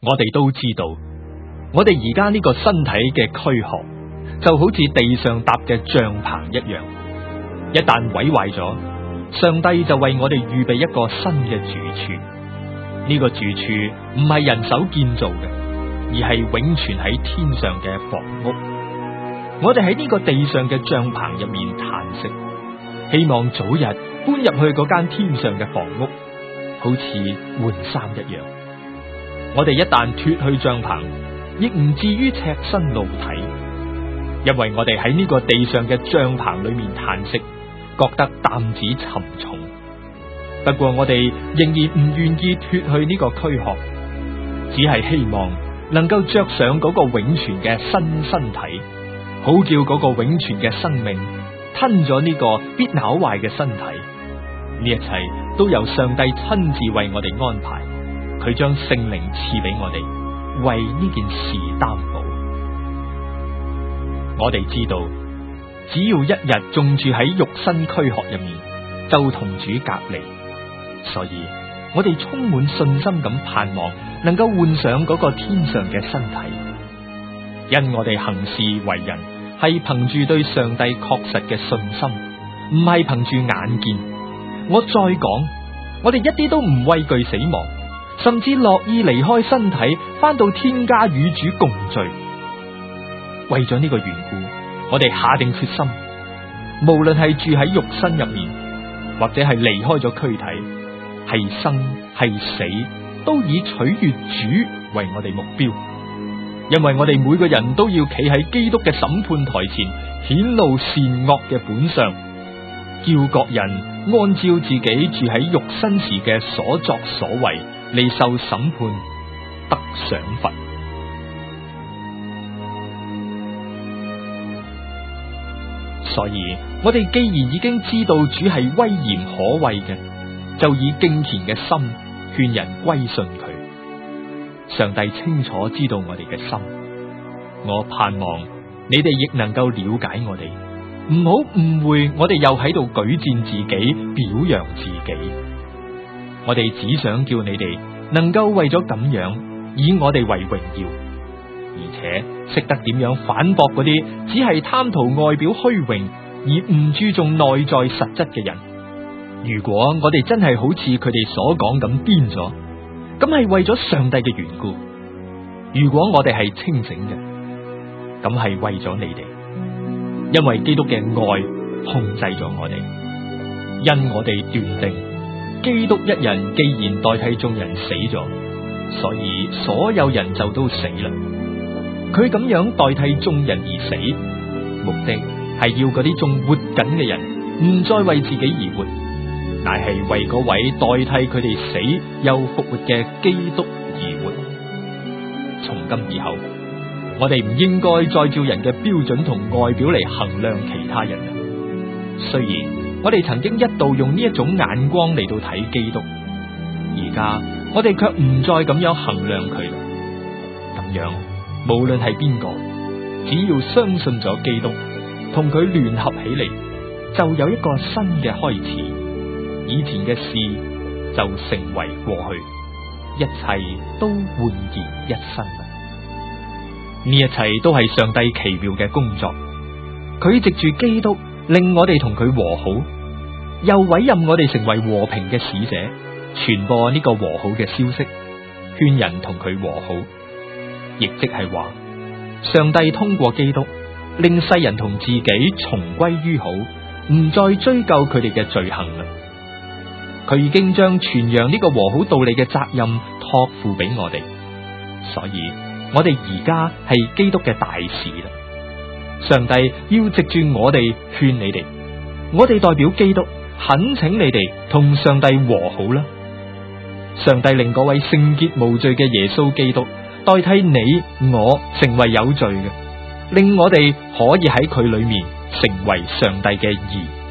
我哋都知道，我哋而家呢個身體嘅軀殼就好似地上搭嘅帳篷一樣，一旦毀壞咗，上帝就為我哋預備一個新嘅住處。呢個住處唔係人手建造嘅，而係永存喺天上嘅房屋。我哋喺呢個地上嘅帳篷入面嘆息，希望早日搬入去嗰間天上嘅房屋，好似換衫一樣。我哋一旦脫去帳篷，亦唔至於赤身露體，因為我哋喺呢個地上嘅帳篷裏面嘆息，覺得擔子沉重。不過我哋仍然唔願意脫去呢個軀殼，只係希望能夠着上嗰個永存嘅新身體，好叫嗰個永存嘅生命吞咗呢個必朽壞嘅身體。呢一切都由上帝親自為我哋安排，佢將聖靈賜俾我哋，為呢件事擔保。我哋知道，只要一日仲住喺肉身軀殼入面，就同主隔離。所以我哋充滿信心咁盼望，能夠換上嗰個天上嘅身體。因我哋行事為人係憑住對上帝確實嘅信心，唔係憑住眼見。我再講，我哋一啲都唔畏懼死亡，甚至樂意離開身體，翻到天家與主共聚。為咗呢個緣故，我哋下定決心，無論係住喺肉身入面，或者係離開咗軀體，係生係死，都以取悅主為我哋目標。因為我哋每個人都要企喺基督嘅審判台前，顯露善惡嘅本相，叫各人按照自己住喺肉身時嘅所作所為嚟受審判，得賞罰。所以我哋既然已經知道主係威嚴可畏嘅，就以敬虔嘅心勸人歸信佢。上帝清楚知道我哋嘅心，我盼望你哋亦能夠了解我哋，唔好誤會我哋又喺度舉薦自己，表揚自己。我哋只想叫你哋能夠為咗咁樣以我哋為榮耀，而且識得點樣反駁嗰啲只係貪圖外表虛榮而唔注重內在實質嘅人。如果我哋真係好似佢哋所講咁癲咗，咁係為咗上帝嘅緣故；如果我哋係清醒嘅，咁係為咗你哋，因為基督嘅愛控制咗我哋。因我哋斷定，基督一人既然代替眾人死咗，所以所有人就都死啦。佢咁樣代替眾人而死，目的係要嗰啲仲活緊嘅人唔再為自己而活，乃係為嗰位代替佢哋死又復活嘅基督而活。從今以後，我哋唔應該再照人嘅標準同外表嚟衡量其他人。雖然我哋曾經一度用呢一種眼光嚟到睇基督，而家我哋卻唔再咁樣衡量佢啦。咁樣，無論係邊個，只要相信咗基督，同佢聯合起嚟，就有一個新嘅開始。以前嘅事就成為過去，一切都煥然一新啦。呢一切都係上帝奇妙嘅工作，佢藉住基督令我哋同佢和好，又委任我哋成為和平嘅使者，傳播呢個和好嘅消息，勸人同佢和好。亦即係話，上帝通過基督令世人同自己重歸於好，唔再追究佢哋嘅罪行啦。佢已經將傳揚呢個和好道理嘅責任託付俾我哋，所以我哋而家係基督嘅大使啦。上帝要藉住我哋勸你哋，我哋代表基督懇請你哋同上帝和好啦。上帝令嗰位聖潔無罪嘅耶穌基督代替你我成為有罪嘅，令我哋可以喺佢裏面成為上帝嘅義。